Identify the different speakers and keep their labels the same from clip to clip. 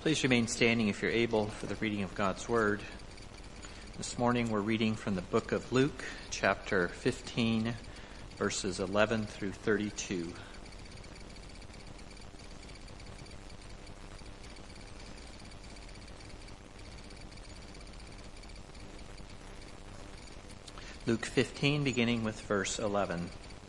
Speaker 1: Please remain standing if you're able for the reading of God's Word. This morning we're reading from the book of Luke, chapter 15, verses 11 through 32. Luke 15, beginning with verse 11.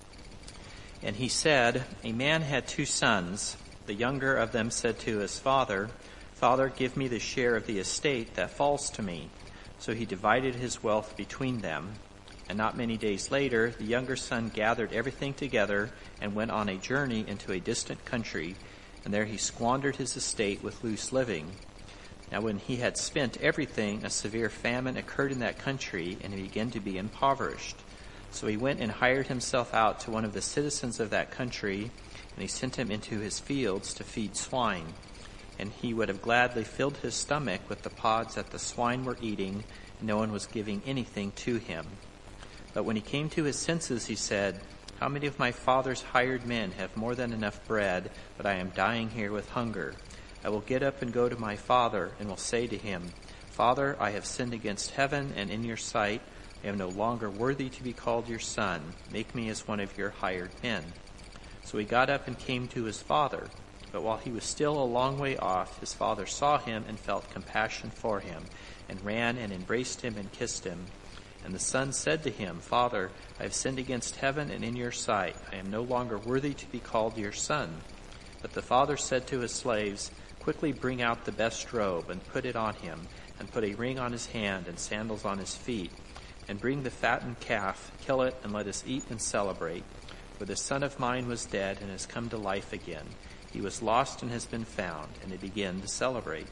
Speaker 1: And he said, "A man had 2 sons. The younger of them said to his father, 'Father, give me the share of the estate that falls to me.' So he divided his wealth between them. And not many days later, the younger son gathered everything together and went on a journey into a distant country, and there he squandered his estate with loose living. Now when he had spent everything, a severe famine occurred in that country, and he began to be impoverished. So he went and hired himself out to one of the citizens of that country, and he sent him into his fields to feed swine. And he would have gladly filled his stomach with the pods that the swine were eating, and no one was giving anything to him. But when he came to his senses, he said, 'How many of my father's hired men have more than enough bread, but I am dying here with hunger? I will get up and go to my father, and will say to him, Father, I have sinned against heaven and in your sight. I am no longer worthy to be called your son. Make me as one of your hired men.' So he got up and came to his father. But while he was still a long way off, his father saw him and felt compassion for him, and ran and embraced him and kissed him. And the son said to him, 'Father, I have sinned against heaven and in your sight. I am no longer worthy to be called your son.' But the father said to his slaves, 'Quickly bring out the best robe and put it on him, and put a ring on his hand and sandals on his feet. And bring the fattened calf, kill it, and let us eat and celebrate. For this son of mine was dead and has come to life again. He was lost and has been found,' and they began to celebrate.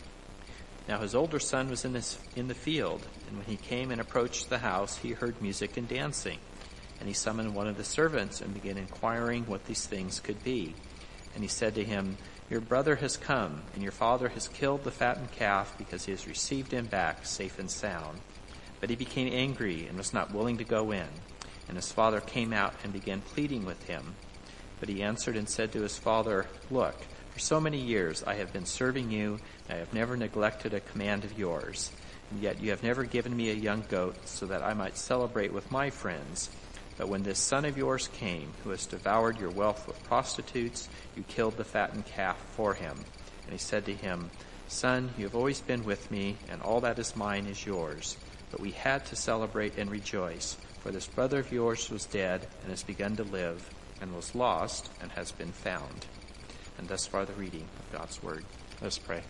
Speaker 1: Now his older son was in the field, and when he came and approached the house, he heard music and dancing. And he summoned one of the servants and began inquiring what these things could be. And he said to him, 'Your brother has come, and your father has killed the fattened calf because he has received him back safe and sound.' But he became angry and was not willing to go in. And his father came out and began pleading with him. But he answered and said to his father, 'Look, for so many years I have been serving you, and I have never neglected a command of yours. And yet you have never given me a young goat so that I might celebrate with my friends. But when this son of yours came, who has devoured your wealth with prostitutes, you killed the fattened calf for him.' And he said to him, 'Son, you have always been with me, and all that is mine is yours. But we had to celebrate and rejoice, for this brother of yours was dead and has begun to live, and was lost and has been found.'" And thus far the reading of God's Word. Let us pray.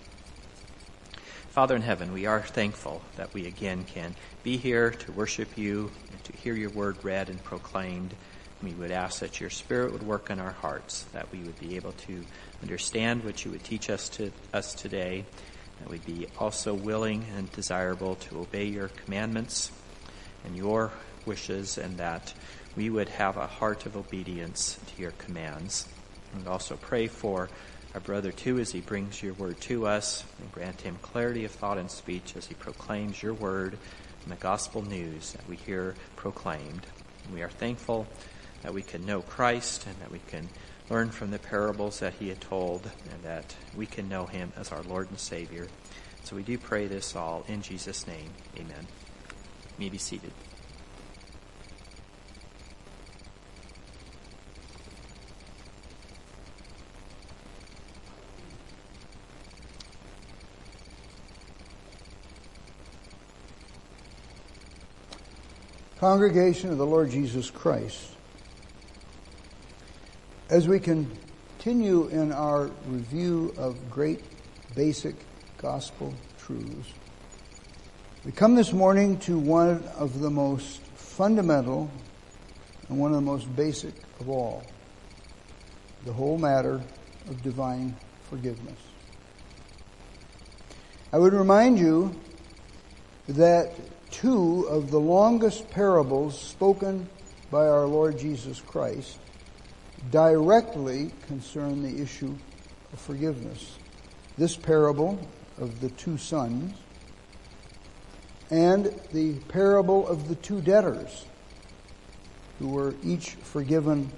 Speaker 1: Father in heaven, we are thankful that we again can be here to worship you and to hear your word read and proclaimed. We would ask that your Spirit would work in our hearts, that we would be able to understand what you would teach us today, that we'd be also willing and desirable to obey your commandments and your wishes, and that we would have a heart of obedience to your commands. And also pray for our brother too as he brings your word to us, and grant him clarity of thought and speech as he proclaims your word and the gospel news that we hear proclaimed. And we are thankful that we can know Christ, and that we can learn from the parables that he had told, and that we can know him as our Lord and Savior. So we do pray this all in Jesus' name. Amen. You may be seated.
Speaker 2: Congregation of the Lord Jesus Christ, as we continue in our review of great basic gospel truths, we come this morning to one of the most fundamental and one of the most basic of all, the whole matter of divine forgiveness. I would remind you that 2 of the longest parables spoken by our Lord Jesus Christ directly concern the issue of forgiveness. This parable of the 2 sons and the parable of the 2 debtors who were each forgiven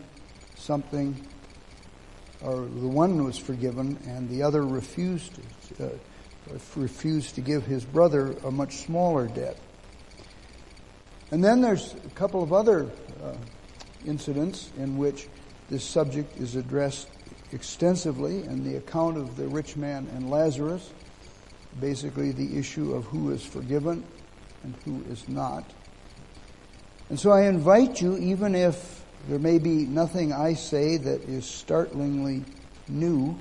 Speaker 2: something, or the one was forgiven and the other refused refused to give his brother a much smaller debt. And then there's a couple of other incidents in which this subject is addressed extensively, and the account of the rich man and Lazarus, basically the issue of who is forgiven and who is not. And so I invite you, even if there may be nothing I say that is startlingly new,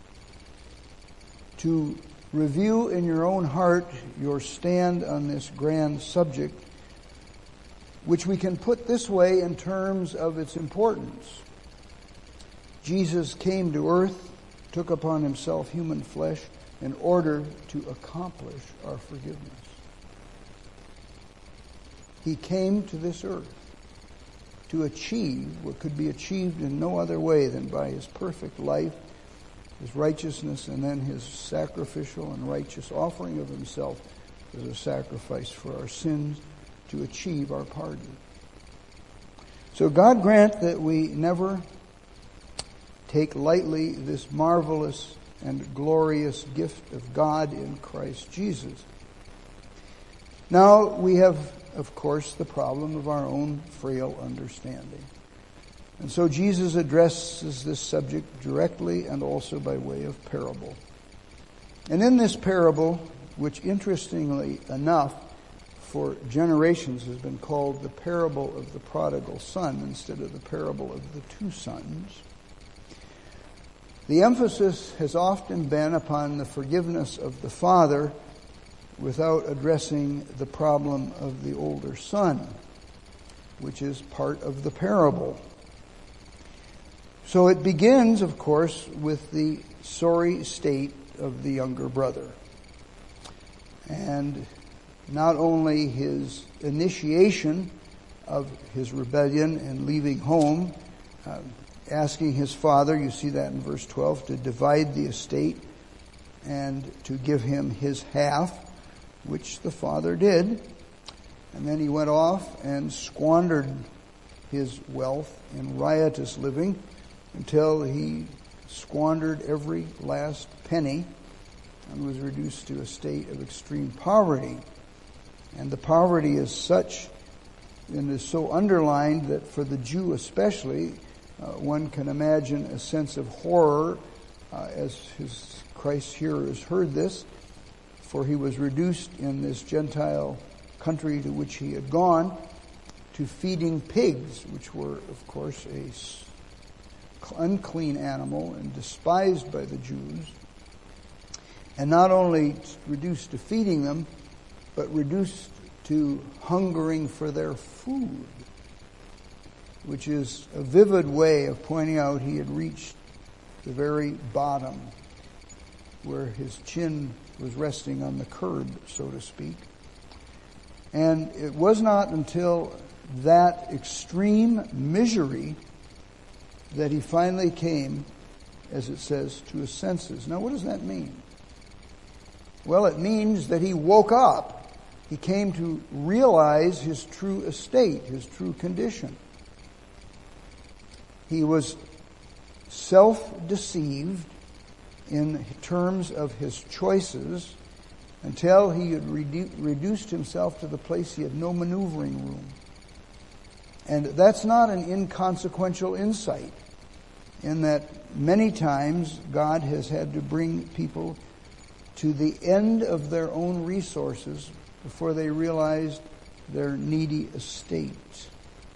Speaker 2: to review in your own heart your stand on this grand subject, which we can put this way in terms of its importance. Jesus came to earth, took upon himself human flesh in order to accomplish our forgiveness. He came to this earth to achieve what could be achieved in no other way than by his perfect life, his righteousness, and then his sacrificial and righteous offering of himself as a sacrifice for our sins to achieve our pardon. So God grant that we never take lightly this marvelous and glorious gift of God in Christ Jesus. Now we have, of course, the problem of our own frail understanding. And so Jesus addresses this subject directly and also by way of parable. And in this parable, which interestingly enough for generations has been called the parable of the prodigal son instead of the parable of the two sons, the emphasis has often been upon the forgiveness of the father without addressing the problem of the older son, which is part of the parable. So it begins, of course, with the sorry state of the younger brother. And not only his initiation of his rebellion and leaving home, asking his father, you see that in verse 12, to divide the estate and to give him his half, which the father did. And then he went off and squandered his wealth in riotous living until he squandered every last penny and was reduced to a state of extreme poverty. And the poverty is such and is so underlined that for the Jew especially, one can imagine a sense of horror as his Christ's hearers heard this, for he was reduced in this Gentile country to which he had gone to feeding pigs, which were, of course, a unclean animal and despised by the Jews. And not only reduced to feeding them, but reduced to hungering for their food, which is a vivid way of pointing out he had reached the very bottom where his chin was resting on the curb, so to speak. And it was not until that extreme misery that he finally came, as it says, to his senses. Now, what does that mean? Well, it means that he woke up. He came to realize his true estate, his true condition. He was self-deceived in terms of his choices until he had reduced himself to the place he had no maneuvering room. And that's not an inconsequential insight, in that many times God has had to bring people to the end of their own resources before they realized their needy estate.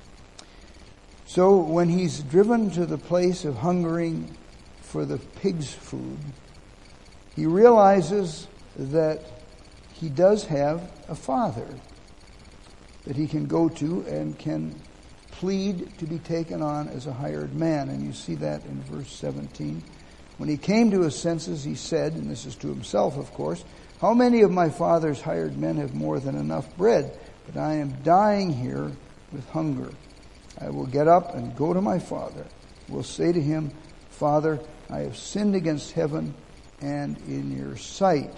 Speaker 2: So when he's driven to the place of hungering for the pig's food, he realizes that he does have a father that he can go to and can plead to be taken on as a hired man. And you see that in verse 17. When he came to his senses, he said, and this is to himself, of course, "How many of my father's hired men have more than enough bread? But I am dying here with hunger. I will get up and go to my father. I will say to him, Father, I have sinned against heaven and in your sight."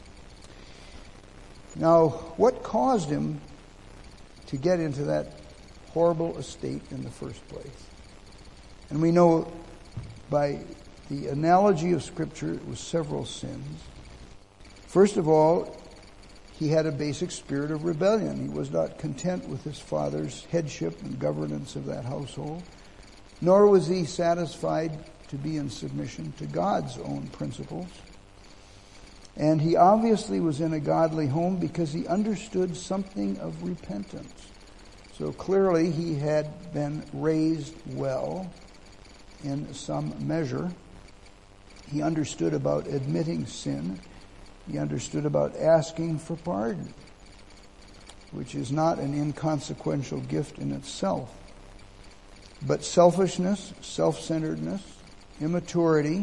Speaker 2: Now, what caused him to get into that horrible estate in the first place? And we know by the analogy of Scripture it was several sins. First of all, he had a basic spirit of rebellion. He was not content with his father's headship and governance of that household, nor was he satisfied to be in submission to God's own principles. And he obviously was in a godly home because he understood something of repentance. So clearly he had been raised well in some measure. He understood about admitting sin. He understood about asking for pardon, which is not an inconsequential gift in itself. But selfishness, self-centeredness, immaturity,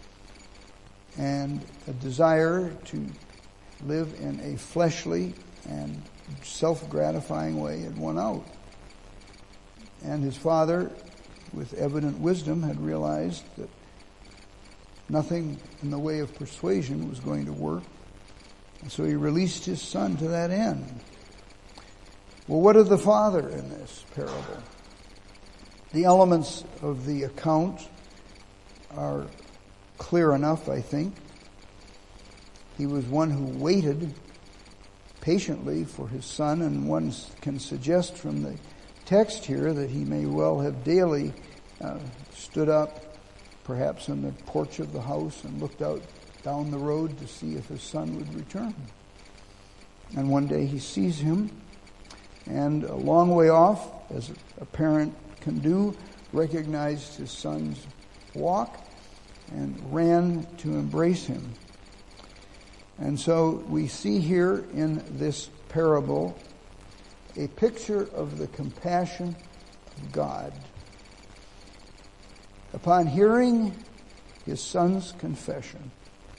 Speaker 2: and a desire to live in a fleshly and self-gratifying way had won out. And his father, with evident wisdom, had realized that nothing in the way of persuasion was going to work. And so he released his son to that end. Well, what of the father in this parable? The elements of the account are clear enough, I think. He was one who waited patiently for his son, and one can suggest from the text here that he may well have daily stood up, perhaps on the porch of the house, and looked out down the road to see if his son would return. And one day he sees him, and a long way off, as a parent can do, recognized his son's walk and ran to embrace him. And so we see here in this parable a picture of the compassion of God. Upon hearing his son's confession,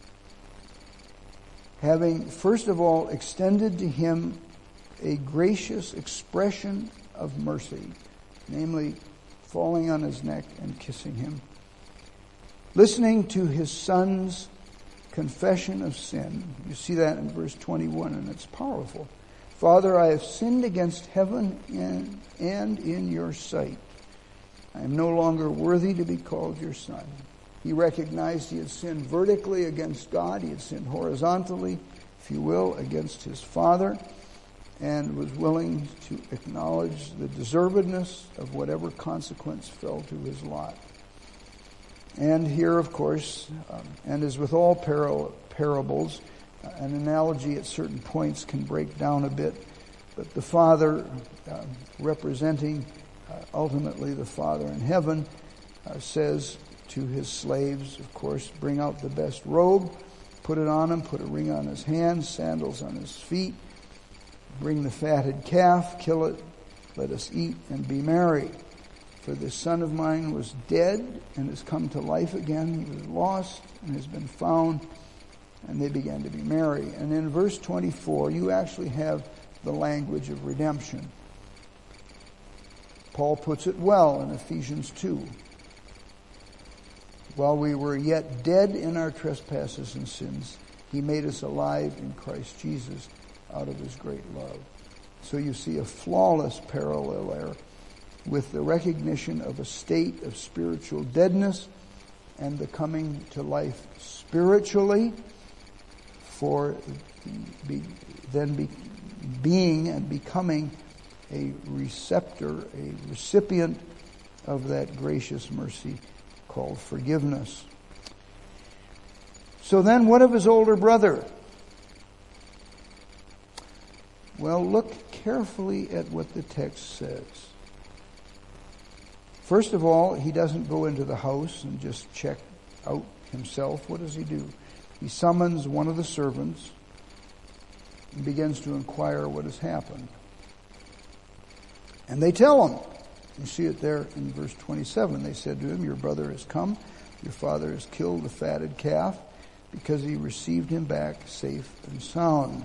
Speaker 2: having first of all extended to him a gracious expression of mercy, namely falling on his neck and kissing him, listening to his son's confession of sin. You see that in verse 21, and it's powerful. Father, I have sinned against heaven and in your sight. I am no longer worthy to be called your son. He recognized he had sinned vertically against God. He had sinned horizontally, if you will, against his father, and was willing to acknowledge the deservedness of whatever consequence fell to his lot. And here, of course, and as with all parables, an analogy at certain points can break down a bit, but the father, representing ultimately the Father in heaven, says to his slaves, of course, bring out the best robe, put it on him, put a ring on his hands, sandals on his feet, bring the fatted calf, kill it, let us eat and be merry. For this son of mine was dead and has come to life again. He was lost and has been found. And they began to be merry. And in verse 24, you actually have the language of redemption. Paul puts it well in Ephesians 2. While we were yet dead in our trespasses and sins, he made us alive in Christ Jesus out of his great love. So you see a flawless parallel there with the recognition of a state of spiritual deadness and the coming to life spiritually, for being and becoming a receptor, a recipient of that gracious mercy called forgiveness. So then, what of his older brother? Well, look carefully at what the text says. First of all, he doesn't go into the house and just check out himself. What does he do? He summons one of the servants and begins to inquire what has happened. And they tell him. You see it there in verse 27. They said to him, your brother has come. Your father has killed the fatted calf because he received him back safe and sound.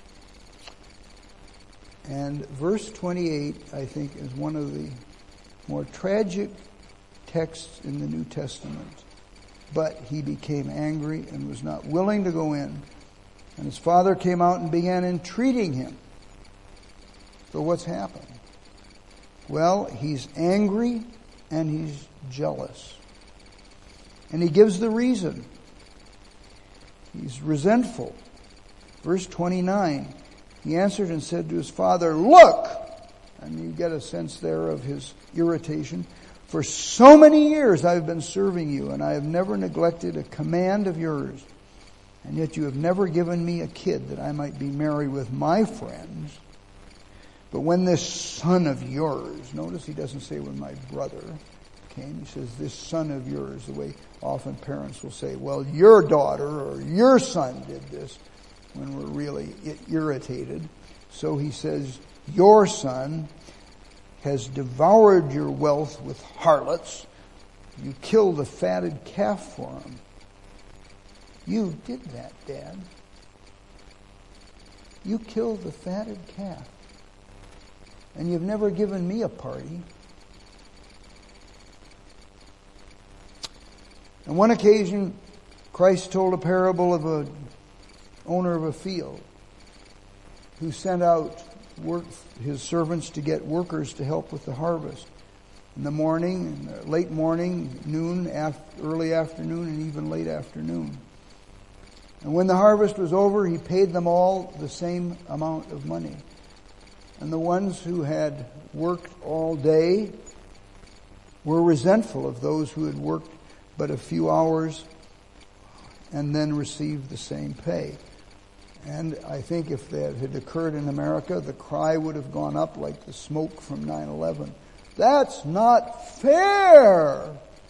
Speaker 2: And verse 28, I think, is one of the more tragic texts in the New Testament. But he became angry and was not willing to go in. And his father came out and began entreating him. So what's happened? Well, he's angry and he's jealous. And he gives the reason. He's resentful. Verse 29, he answered and said to his father, "Look!" And you get a sense there of his irritation. "For so many years I have been serving you, and I have never neglected a command of yours. And yet you have never given me a kid that I might be merry with my friends. But when this son of yours," notice he doesn't say when my brother came, he says this son of yours, the way often parents will say, well, your daughter or your son did this, when we're really irritated. So he says, "Your son has devoured your wealth with harlots. You killed the fatted calf for him." You did that, Dad. You killed the fatted calf. And you've never given me a party. On one occasion, Christ told a parable of an owner of a field who sent out his servants to get workers to help with the harvest. In the morning, late morning, noon, early afternoon, and even late afternoon. And when the harvest was over, he paid them all the same amount of money. And the ones who had worked all day were resentful of those who had worked but a few hours and then received the same pay. And I think if that had occurred in America, the cry would have gone up like the smoke from 9/11. That's not fair!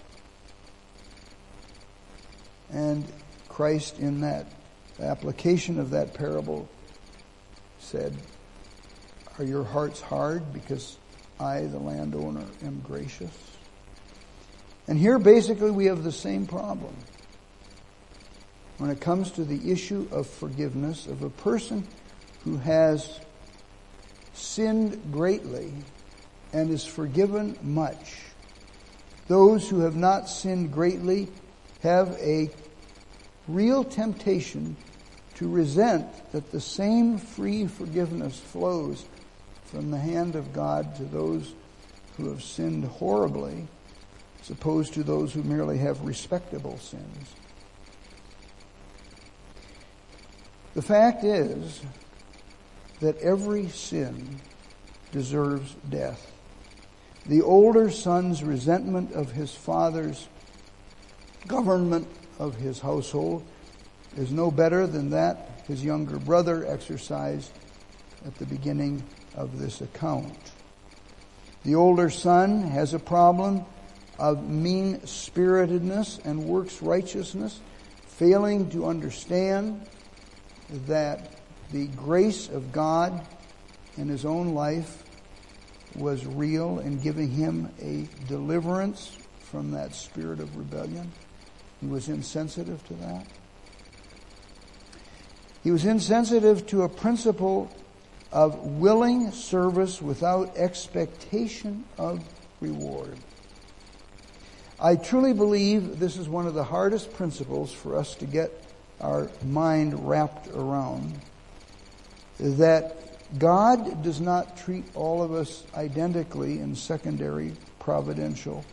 Speaker 2: And Christ, in that application of that parable, said, "Are your hearts hard because I, the landowner, am gracious?" And here basically we have the same problem. When it comes to the issue of forgiveness of a person who has sinned greatly and is forgiven much, those who have not sinned greatly have a real temptation to resent that the same free forgiveness flows from the hand of God to those who have sinned horribly, as opposed to those who merely have respectable sins. The fact is that every sin deserves death. The older son's resentment of his father's government of his household is no better than that his younger brother exercised at the beginning of this account. The older son has a problem of mean-spiritedness and works righteousness, failing to understand that the grace of God in his own life was real in giving him a deliverance from that spirit of rebellion. He was insensitive to that. He was insensitive to a principle of willing service without expectation of reward. I truly believe this is one of the hardest principles for us to get our mind wrapped around, that God does not treat all of us identically in secondary providential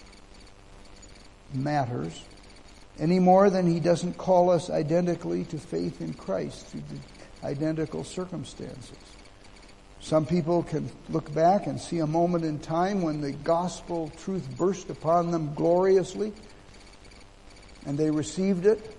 Speaker 2: matters any more than he doesn't call us identically to faith in Christ through the identical circumstances. Some people can look back and see a moment in time when the gospel truth burst upon them gloriously and they received it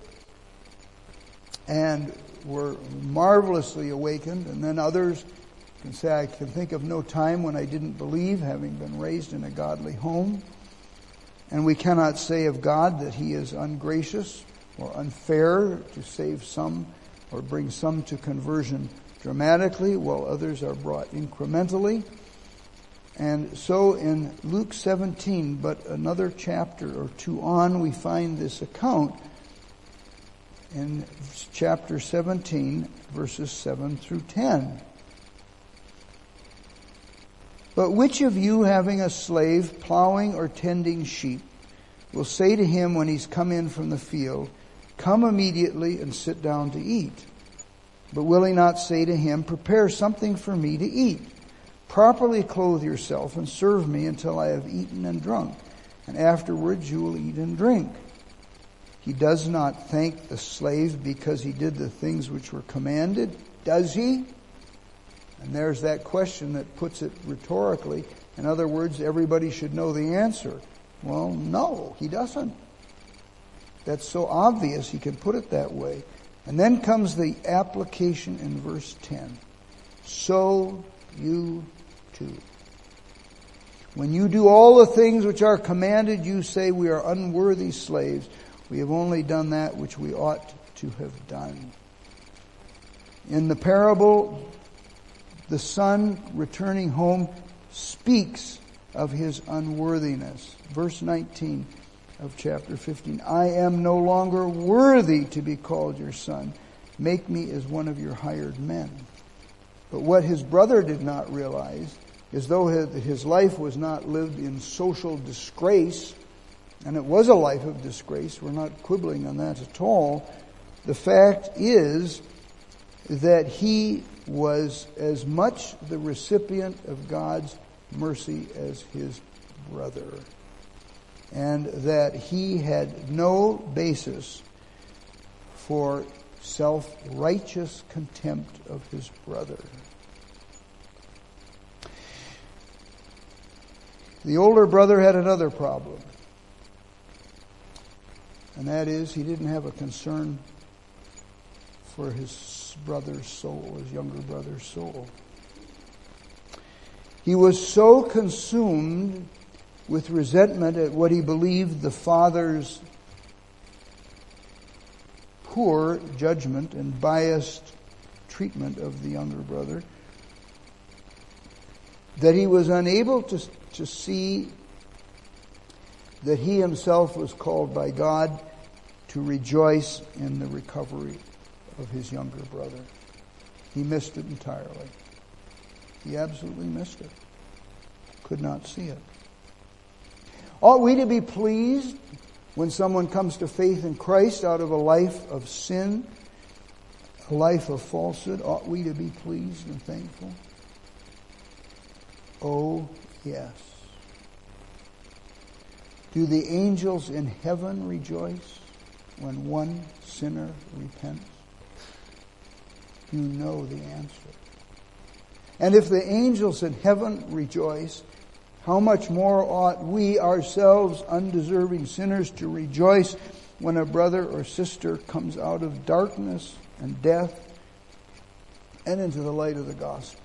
Speaker 2: and were marvelously awakened. And then others can say, I can think of no time when I didn't believe, having been raised in a godly home. And we cannot say of God that he is ungracious or unfair to save some or bring some to conversion dramatically, while others are brought incrementally. And so in Luke 17, but another chapter or two on, we find this account in chapter 17, verses 7 through 10. But which of you, having a slave plowing or tending sheep, will say to him when he's come in from the field, "Come immediately and sit down to eat"? But will he not say to him, "Prepare something for me to eat. Properly clothe yourself and serve me until I have eaten and drunk, and afterwards you will eat and drink"? He does not thank the slave because he did the things which were commanded, does he? And there's that question that puts it rhetorically. In other words, everybody should know the answer. Well, no, he doesn't. That's so obvious he can put it that way. And then comes the application in verse 10. So you too. When you do all the things which are commanded, you say, we are unworthy slaves. We have only done that which we ought to have done. In the parable, the son returning home speaks of his unworthiness. Verse 19 of chapter 15. I am no longer worthy to be called your son. Make me as one of your hired men. But what his brother did not realize, as though his life was not lived in social disgrace, and it was a life of disgrace, we're not quibbling on that at all. The fact is that he was as much the recipient of God's mercy as his brother, and that he had no basis for self-righteous contempt of his brother. The older brother had another problem, and that is he didn't have a concern for his brother's soul, his younger brother's soul. He was so consumed with resentment at what he believed the father's poor judgment and biased treatment of the younger brother that he was unable to see that he himself was called by God to rejoice in the recovery of his younger brother. He missed it entirely. He absolutely missed it. Could not see it. Ought we to be pleased when someone comes to faith in Christ out of a life of sin, a life of falsehood? Ought we to be pleased and thankful? Oh, yes. Do the angels in heaven rejoice when one sinner repents? You know the answer. And if the angels in heaven rejoice, how much more ought we ourselves, undeserving sinners, to rejoice when a brother or sister comes out of darkness and death and into the light of the gospel?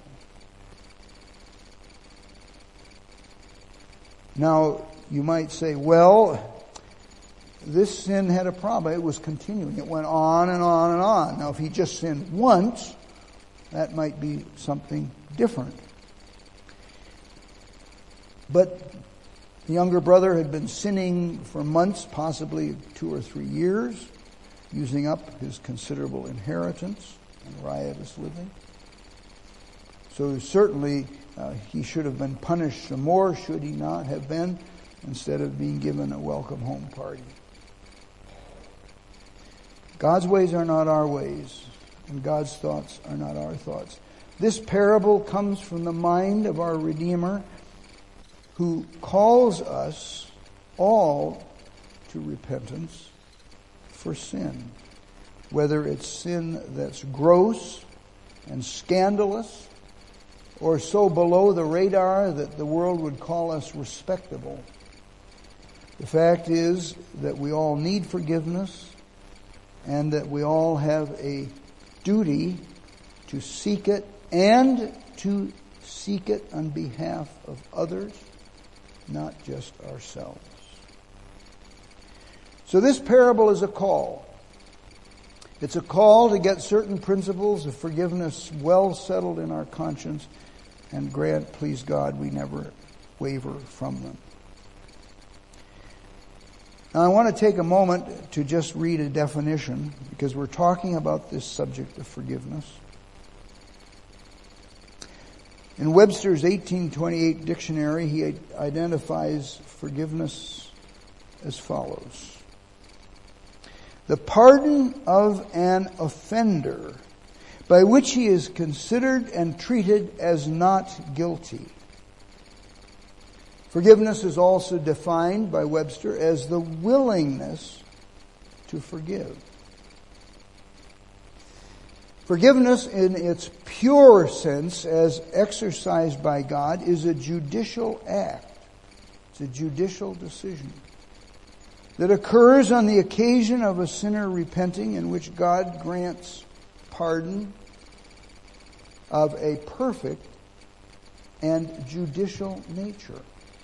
Speaker 2: Now, you might say, well, this sin had a problem. It was continuing. It went on and on and on. Now, if he just sinned once, that might be something different. But the younger brother had been sinning for months, possibly 2 or 3 years, using up his considerable inheritance and riotous living. So certainly he should have been punished some more, should he not have been, instead of being given a welcome home party. God's ways are not our ways, and God's thoughts are not our thoughts. This parable comes from the mind of our Redeemer, who calls us all to repentance for sin. Whether it's sin that's gross and scandalous, or so below the radar that the world would call us respectable. The fact is that we all need forgiveness, and that we all have a duty to seek it, and to seek it on behalf of others, not just ourselves. So this parable is a call. It's a call to get certain principles of forgiveness well settled in our conscience, and grant, please God, we never waver from them. Now I want to take a moment to just read a definition, because we're talking about this subject of forgiveness. In Webster's 1828 dictionary, he identifies forgiveness as follows: the pardon of an offender by which he is considered and treated as not guilty. Forgiveness is also defined by Webster as the willingness to forgive. Forgiveness in its pure sense, as exercised by God, is a judicial act. It's a judicial decision that occurs on the occasion of a sinner repenting, in which God grants pardon of a perfect and judicial nature.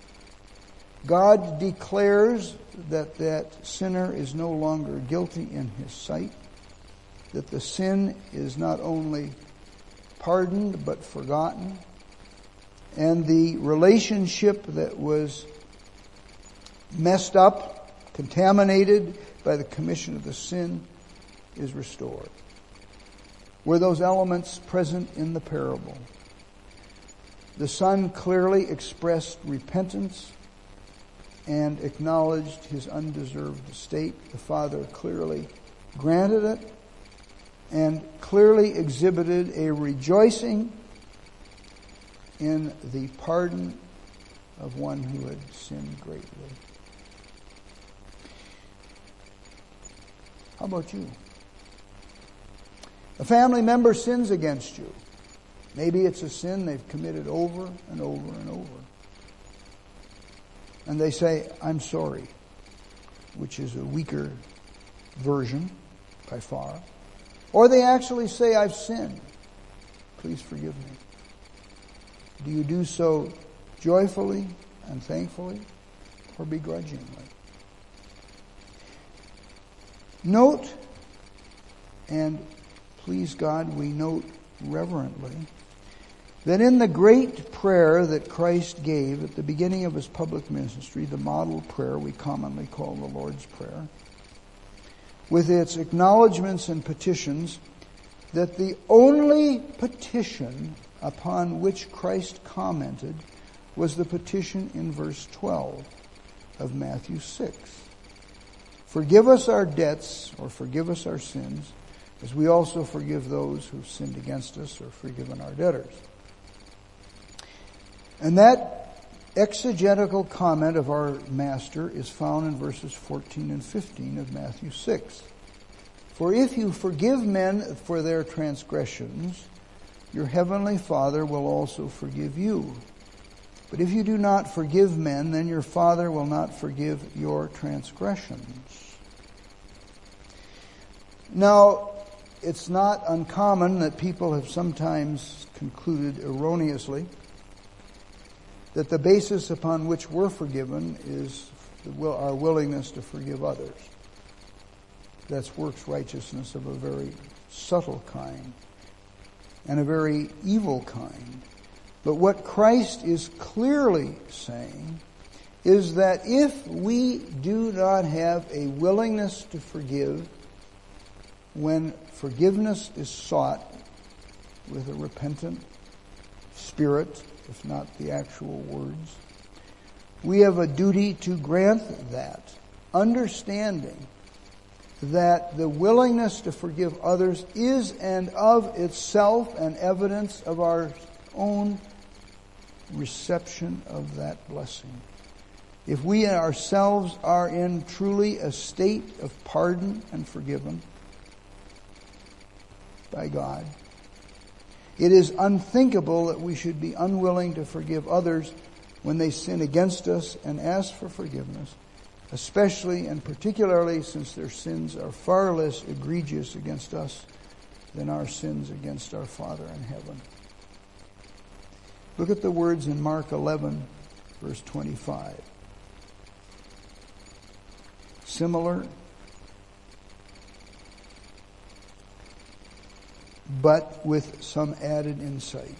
Speaker 2: God declares that that sinner is no longer guilty in His sight, that the sin is not only pardoned but forgotten, and the relationship that was messed up, contaminated by the commission of the sin, is restored. Were those elements present in the parable? The Son clearly expressed repentance and acknowledged his undeserved state. The Father clearly granted it and clearly exhibited a rejoicing in the pardon of one who had sinned greatly. How about you? A family member sins against you. Maybe it's a sin they've committed over and over and over. And they say, "I'm sorry," which is a weaker version by far. Or they actually say, "I've sinned. Please forgive me." Do you do so joyfully and thankfully, or begrudgingly? Note, and please God, we note reverently, that in the great prayer that Christ gave at the beginning of His public ministry, the model prayer we commonly call the Lord's Prayer, with its acknowledgments and petitions, that the only petition upon which Christ commented was the petition in verse 12 of Matthew 6. Forgive us our debts, or forgive us our sins, as we also forgive those who've sinned against us or forgiven our debtors. And that exegetical comment of our Master is found in verses 14 and 15 of Matthew 6. For if you forgive men for their transgressions, your heavenly Father will also forgive you. But if you do not forgive men, then your Father will not forgive your transgressions. Now, it's not uncommon that people have sometimes concluded erroneously that the basis upon which we're forgiven is our willingness to forgive others. That's works righteousness of a very subtle kind and a very evil kind. But what Christ is clearly saying is that if we do not have a willingness to forgive when forgiveness is sought with a repentant spirit, if not the actual words, we have a duty to grant that, understanding that the willingness to forgive others is and of itself an evidence of our own reception of that blessing. If we ourselves are in truly a state of pardon and forgiven by God, it is unthinkable that we should be unwilling to forgive others when they sin against us and ask for forgiveness, especially and particularly since their sins are far less egregious against us than our sins against our Father in heaven. Look at the words in Mark 11, verse 25. Similar, but with some added insight.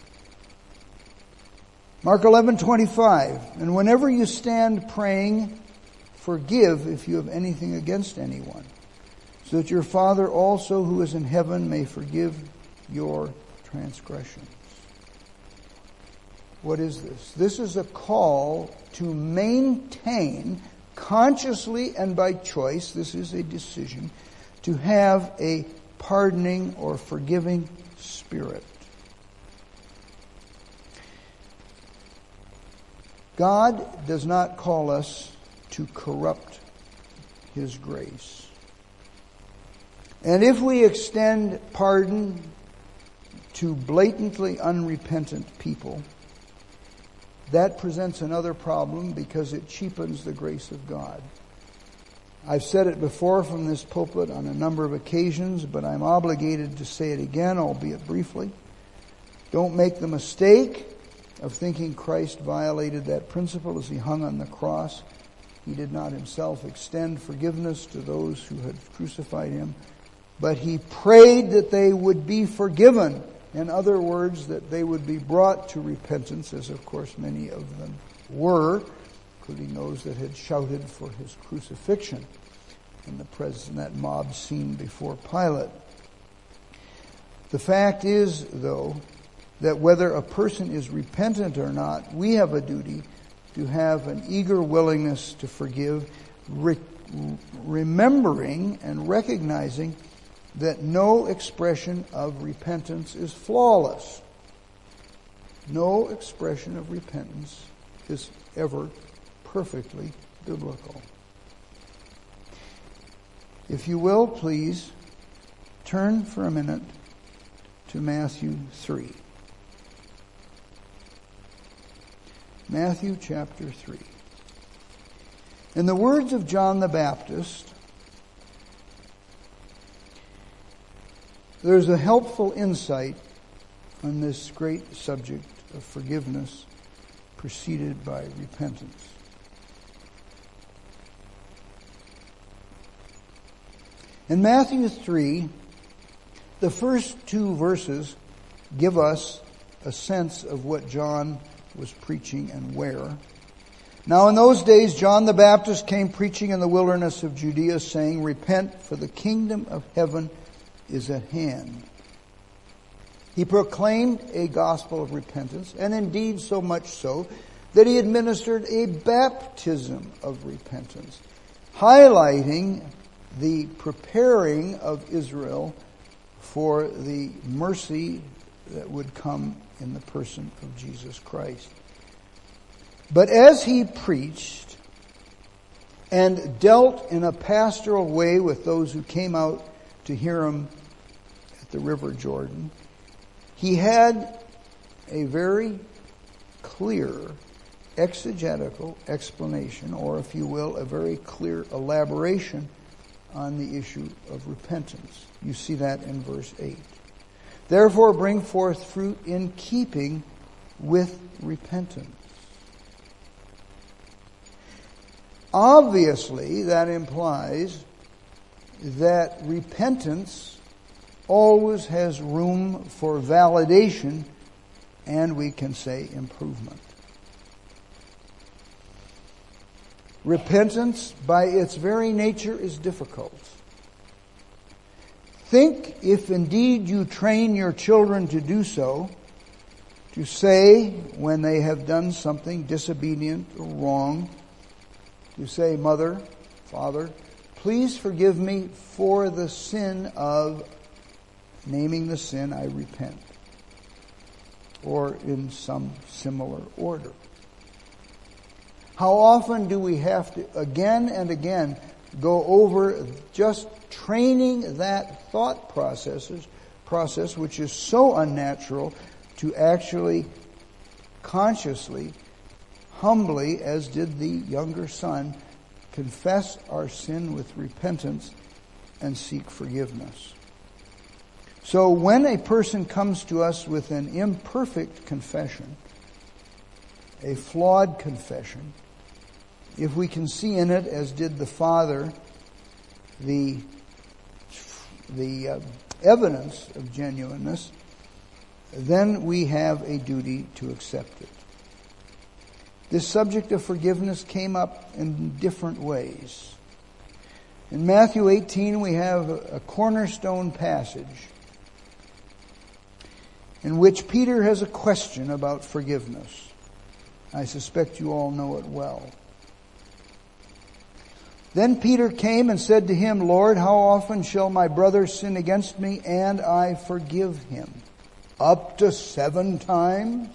Speaker 2: Mark 11:25. And whenever you stand praying, forgive if you have anything against anyone, so that your Father also who is in heaven may forgive your transgressions. What is this? This is a call to maintain, consciously and by choice, this is a decision, to have a pardoning or forgiving spirit. God does not call us to corrupt His grace. And if we extend pardon to blatantly unrepentant people, that presents another problem because it cheapens the grace of God. I've said it before from this pulpit on a number of occasions, but I'm obligated to say it again, albeit briefly. Don't make the mistake of thinking Christ violated that principle as he hung on the cross. He did not himself extend forgiveness to those who had crucified him, but he prayed that they would be forgiven. In other words, that they would be brought to repentance, as of course many of them were, including those that had shouted for his crucifixion in that mob scene before Pilate. The fact is, though, that whether a person is repentant or not, we have a duty to have an eager willingness to forgive, remembering and recognizing that no expression of repentance is flawless. No expression of repentance is ever perfectly biblical. If you will, please turn for a minute to Matthew 3. Matthew chapter 3. In the words of John the Baptist, there's a helpful insight on this great subject of forgiveness preceded by repentance. In Matthew 3, the first two verses give us a sense of what John was preaching and where. Now in those days, John the Baptist came preaching in the wilderness of Judea, saying, "Repent, for the kingdom of heaven is at hand." He proclaimed a gospel of repentance, and indeed so much so that he administered a baptism of repentance, highlighting the preparing of Israel for the mercy that would come in the person of Jesus Christ. But as he preached and dealt in a pastoral way with those who came out to hear him at the River Jordan, he had a very clear exegetical explanation, or if you will, a very clear elaboration on the issue of repentance. You see that in verse 8. Therefore bring forth fruit in keeping with repentance. Obviously, that implies that repentance always has room for validation and, we can say, improvement. Repentance, by its very nature, is difficult. Think, if indeed you train your children to do so, to say when they have done something disobedient or wrong, to say, "Mother, Father, please forgive me for the sin of," naming the sin, "I repent," or in some similar order. How often do we have to again and again go over just training that thought process, which is so unnatural, to actually consciously, humbly, as did the younger son, confess our sin with repentance and seek forgiveness. So when a person comes to us with an imperfect confession, a flawed confession, if we can see in it, as did the father, the evidence of genuineness, then we have a duty to accept it. This subject of forgiveness came up in different ways. In Matthew 18, we have a cornerstone passage in which Peter has a question about forgiveness. I suspect you all know it well. Then Peter came and said to him, "Lord, how often shall my brother sin against me and I forgive him? Up to 7 times?"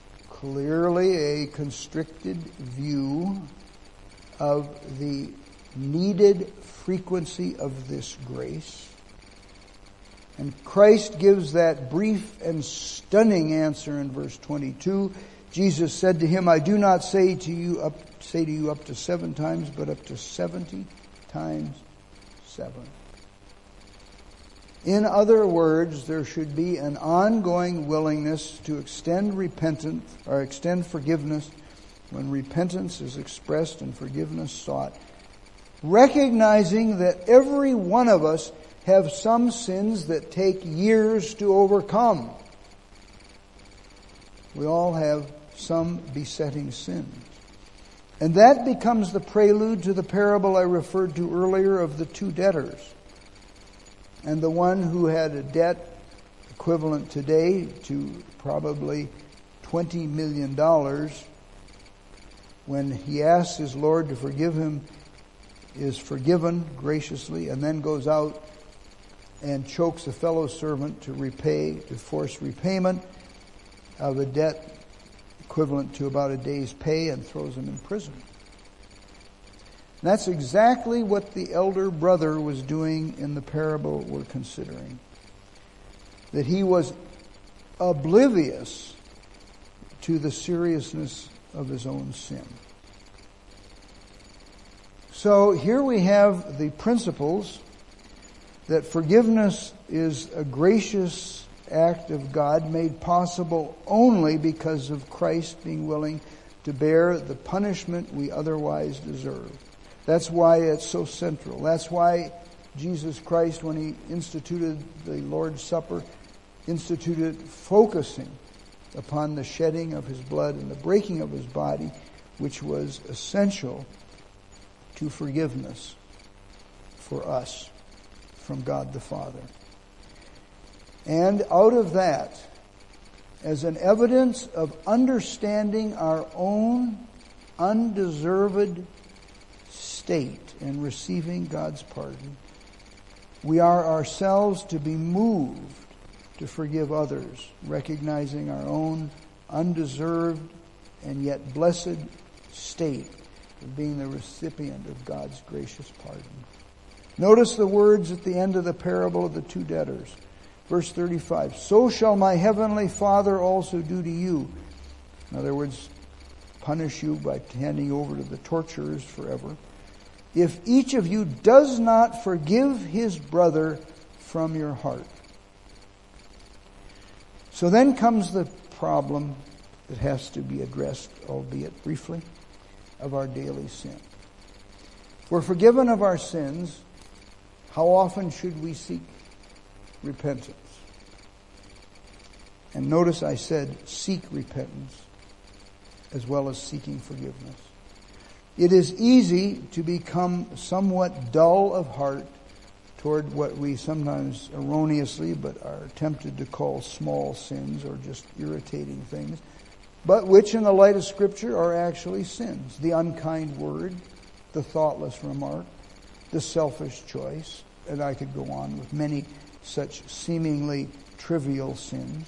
Speaker 2: Clearly a constricted view of the needed frequency of this grace. And Christ gives that brief and stunning answer in verse 22. Jesus said to him, I do not say to you up to 7 times, but up to 70 times 7. In other words, there should be an ongoing willingness to extend forgiveness when repentance is expressed and forgiveness sought, recognizing that every one of us have some sins that take years to overcome. We all have some besetting sins. And that becomes the prelude to the parable I referred to earlier of the 2 debtors. And the one who had a debt equivalent today to probably $20 million, when he asks his Lord to forgive him, is forgiven graciously, and then goes out and chokes a fellow servant to force repayment of a debt equivalent to about a day's pay, and throws him in prison. And that's exactly what the elder brother was doing in the parable we're considering. That he was oblivious to the seriousness of his own sin. So here we have the principles that forgiveness is a gracious act of God made possible only because of Christ being willing to bear the punishment we otherwise deserve. That's why it's so central. That's why Jesus Christ, when he instituted the Lord's Supper, instituted focusing upon the shedding of his blood and the breaking of his body, which was essential to forgiveness for us from God the Father. And out of that, as an evidence of understanding our own undeserved state in receiving God's pardon, we are ourselves to be moved to forgive others, recognizing our own undeserved and yet blessed state of being the recipient of God's gracious pardon. Notice the words at the end of the parable of the 2 debtors. Verse 35, so shall my heavenly Father also do to you. In other words, punish you by handing you over to the torturers forever. If each of you does not forgive his brother from your heart. So then comes the problem that has to be addressed, albeit briefly, of our daily sin. If we're forgiven of our sins, how often should we seek repentance? And notice I said seek repentance as well as seeking forgiveness. It is easy to become somewhat dull of heart toward what we sometimes erroneously but are tempted to call small sins or just irritating things, but which in the light of Scripture are actually sins. The unkind word, the thoughtless remark, the selfish choice, and I could go on with many such seemingly trivial sins.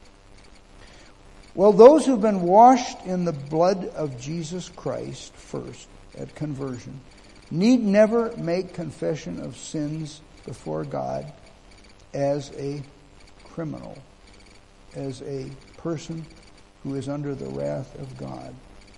Speaker 2: Well, those who've been washed in the blood of Jesus Christ first at conversion need never make confession of sins before God as a criminal, as a person who is under the wrath of God.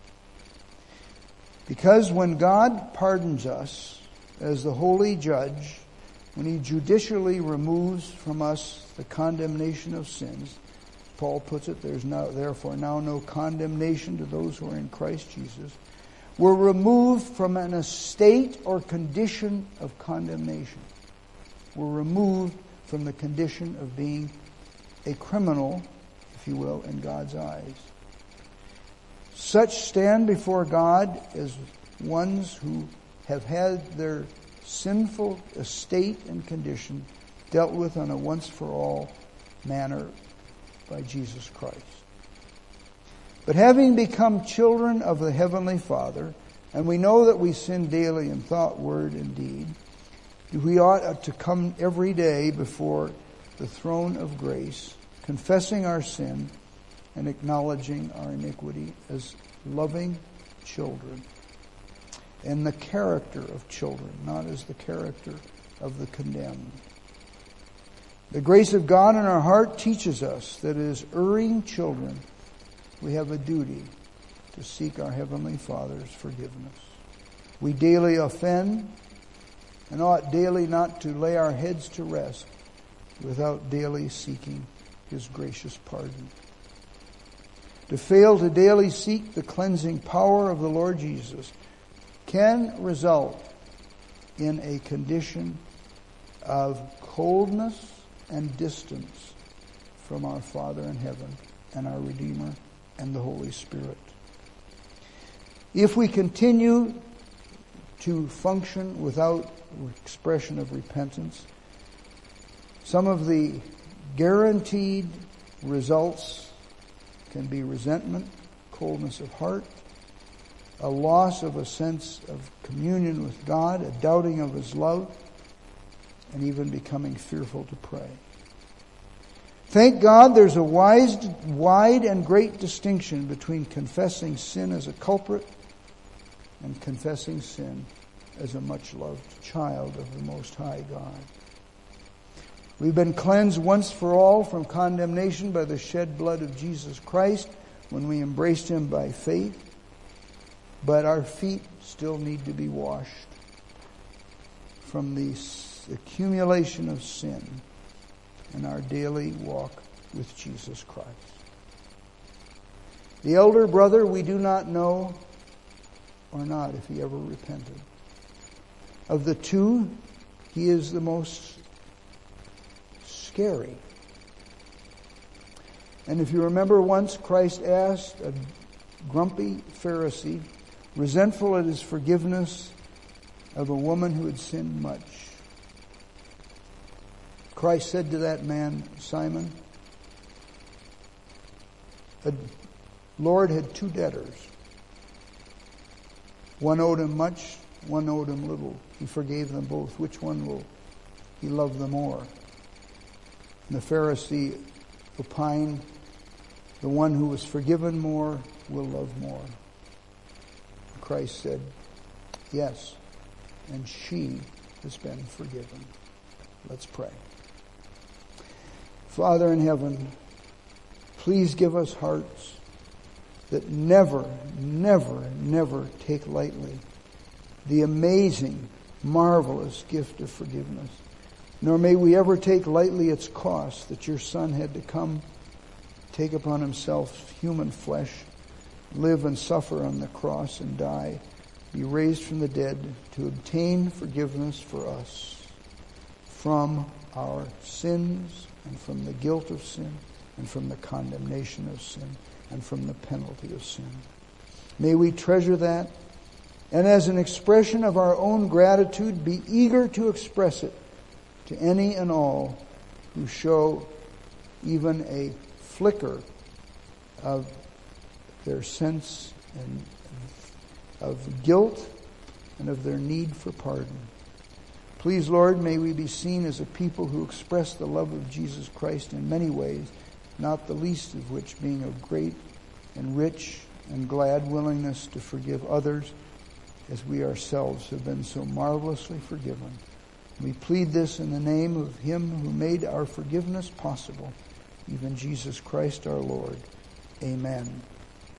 Speaker 2: Because when God pardons us as the holy judge, when he judicially removes from us the condemnation of sins, Paul puts it, there's therefore now no condemnation to those who are in Christ Jesus. We're removed from an estate or condition of condemnation. We're removed from the condition of being a criminal, if you will, in God's eyes. Such stand before God as ones who have had their sinful estate and condition dealt with on a once-for-all manner by Jesus Christ. But having become children of the Heavenly Father, and we know that we sin daily in thought, word, and deed, we ought to come every day before the throne of grace, confessing our sin and acknowledging our iniquity as loving children. and the character of children, not as the character of the condemned. The grace of God in our heart teaches us that as erring children, we have a duty to seek our Heavenly Father's forgiveness. We daily offend and ought daily not to lay our heads to rest without daily seeking His gracious pardon. To fail to daily seek the cleansing power of the Lord Jesus can result in a condition of coldness and distance from our Father in heaven and our Redeemer and the Holy Spirit. If we continue to function without expression of repentance, some of the guaranteed results can be resentment, coldness of heart, a loss of a sense of communion with God, a doubting of His love, and even becoming fearful to pray. Thank God there's a wide and great distinction between confessing sin as a culprit and confessing sin as a much-loved child of the Most High God. We've been cleansed once for all from condemnation by the shed blood of Jesus Christ when we embraced Him by faith, but our feet still need to be washed from the accumulation of sin in our daily walk with Jesus Christ. The elder brother, we do not know or not if he ever repented. Of the two, he is the most scary. And if you remember, once Christ asked a grumpy Pharisee, resentful at his forgiveness of a woman who had sinned much. Christ said to that man, Simon, the Lord had two debtors. One owed him much, one owed him little. He forgave them both. Which one will he love the more? And the Pharisee opined, the one who was forgiven more will love more. Christ said, yes, and she has been forgiven. Let's pray. Father in heaven, please give us hearts that never, never, never take lightly the amazing, marvelous gift of forgiveness. Nor may we ever take lightly its cost that your Son had to come, take upon Himself human flesh, live and suffer on the cross and die, be raised from the dead to obtain forgiveness for us from our sins and from the guilt of sin and from the condemnation of sin and from the penalty of sin. May we treasure that, and as an expression of our own gratitude, be eager to express it to any and all who show even a flicker of their sense of guilt and of their need for pardon. Please, Lord, may we be seen as a people who express the love of Jesus Christ in many ways, not the least of which being a great and rich and glad willingness to forgive others as we ourselves have been so marvelously forgiven. We plead this in the name of Him who made our forgiveness possible, even Jesus Christ our Lord. Amen.